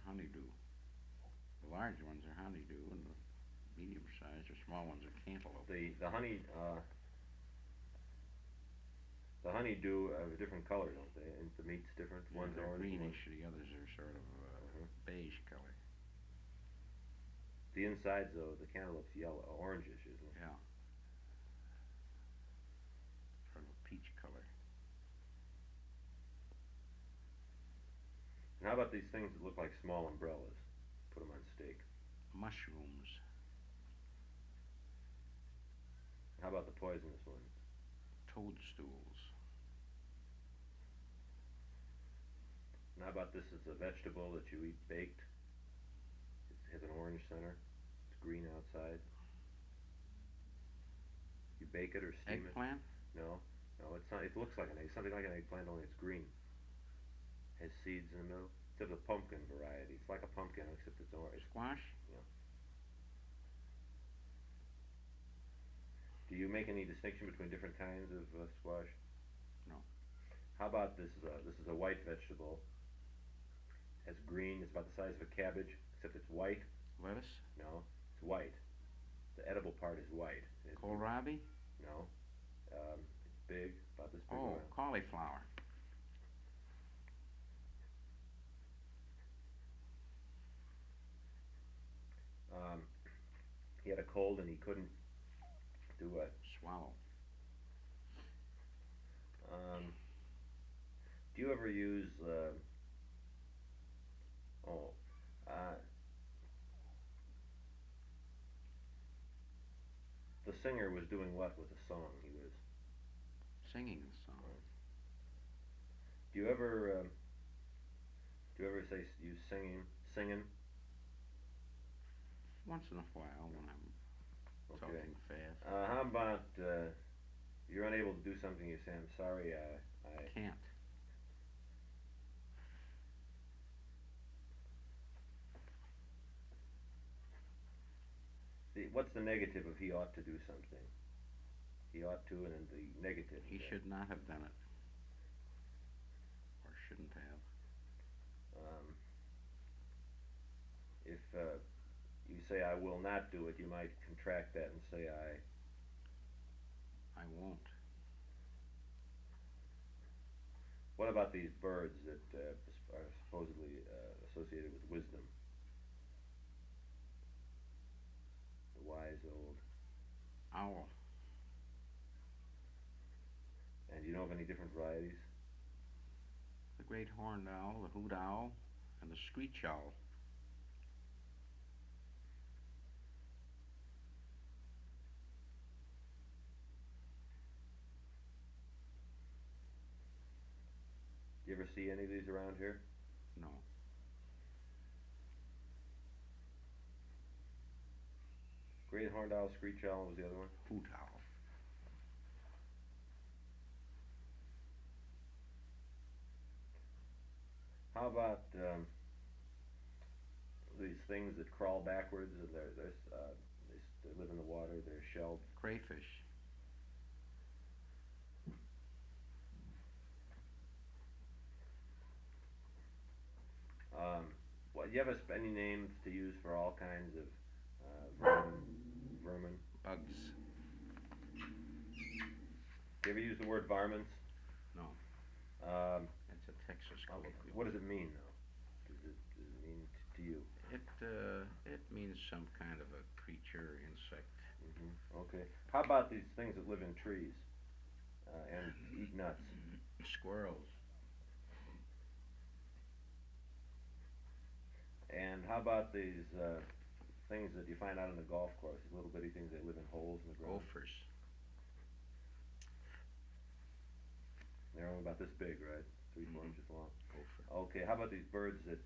honeydew. The large ones are honeydew, and the medium-sized or small ones are cantaloupe. The honeydew have a different color, don't they? And the meat's different. Yeah, One's they're orange. greenish. The others are sort of beige color. The insides, though, the cantaloupe's yellow, orangish, isn't it? Yeah. Sort of a peach color. And how about these things that look like small umbrellas? Put them on steak. Mushrooms. How about the poisonous ones? Toadstools. And how about this is a vegetable that you eat baked? It has an orange center. It's green outside. You bake it or steam Eggplant? it? No, no, it's not. It looks like an egg, something like an eggplant, only it's green. Has seeds in the middle. It's of the pumpkin variety. It's like a pumpkin except it's orange. Squash? Yeah. Do you make any distinction between different kinds of squash? No. How about this? This is a white vegetable. Has green. It's about the size of a cabbage, except it's white. Lettuce? No, it's white. The edible part is white. Kohlrabi? No. It's big, about this big. Oh, cauliflower. He had a cold and he couldn't do what? Swallow. Do you ever use? Oh, the singer was doing what with the song? He was Singing the song. Do you ever? Do you ever say use singing? Once in a while when I'm Okay. talking fast. How about you're unable to do something? You say, "I'm sorry, I Can't. What's the negative of he ought to do something? He ought to, and then the negative. He should not have done it. Or shouldn't have. If you say I will not do it, you might contract that and say I won't. What about these birds that are supposedly associated with wisdom? The wise old Owl. And do you know of any different varieties? The great horned owl, the hoot owl, and the screech owl. Do you ever see any of these around here? No. Great horned owl, screech owl was the other one? Hoot owl. How about these things that crawl backwards and they live in the water, they're shelled? Crayfish. Do you have any names to use for all kinds of vermin? Bugs. Do you ever use the word varmints? No. Um, That's a Texas colloquial. what does it mean, though? Does it mean to you? It means some kind of a creature, insect. Okay. How about these things that live in trees and eat nuts? Squirrels. And how about these things that you find out on the golf course? These little bitty things that live in holes in the ground. Gophers. They're only about this big, right? 3-4 inches long. Gopher. Okay. How about these birds that